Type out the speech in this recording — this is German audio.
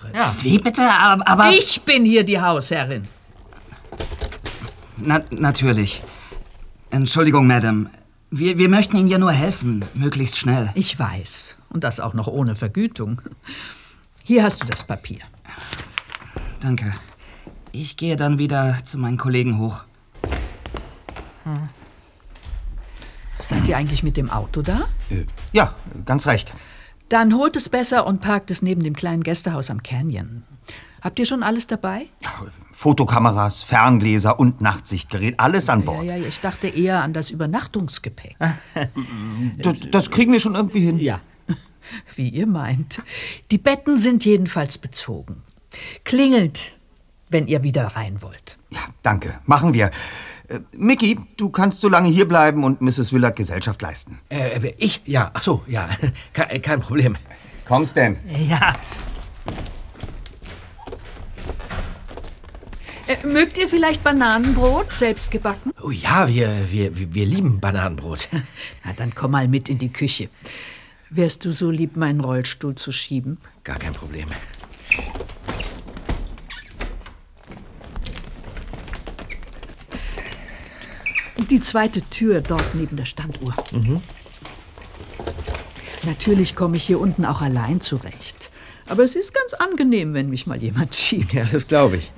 Ja. Wie bitte? Aber... Ich bin hier die Hausherrin. Natürlich. Entschuldigung, Madame. Wir möchten Ihnen ja nur helfen, möglichst schnell. Ich weiß. Und das auch noch ohne Vergütung. Hier hast du das Papier. Danke. Ich gehe dann wieder zu meinen Kollegen hoch. Seid ihr eigentlich mit dem Auto da? Ja, ganz recht. Dann holt es besser und parkt es neben dem kleinen Gästehaus am Canyon. Habt ihr schon alles dabei? Fotokameras, Ferngläser und Nachtsichtgerät, alles an Bord. Ja, ich dachte eher an das Übernachtungsgepäck. Das kriegen wir schon irgendwie hin. Ja. Wie ihr meint. Die Betten sind jedenfalls bezogen. Klingelt, wenn ihr wieder rein wollt. Ja, danke. Machen wir. Mickey, du kannst so lange hier bleiben und Mrs. Willard Gesellschaft leisten. Ich? Ja, ach so, ja. Kein Problem. Kommst denn? Ja. Mögt ihr vielleicht Bananenbrot, selbst gebacken? Oh ja, wir lieben Bananenbrot. Na, dann komm mal mit in die Küche. Wärst du so lieb, meinen Rollstuhl zu schieben? Gar kein Problem. Die zweite Tür dort neben der Standuhr. Natürlich komme ich hier unten auch allein zurecht. Aber es ist ganz angenehm, wenn mich mal jemand schiebt. Ja, das glaube ich.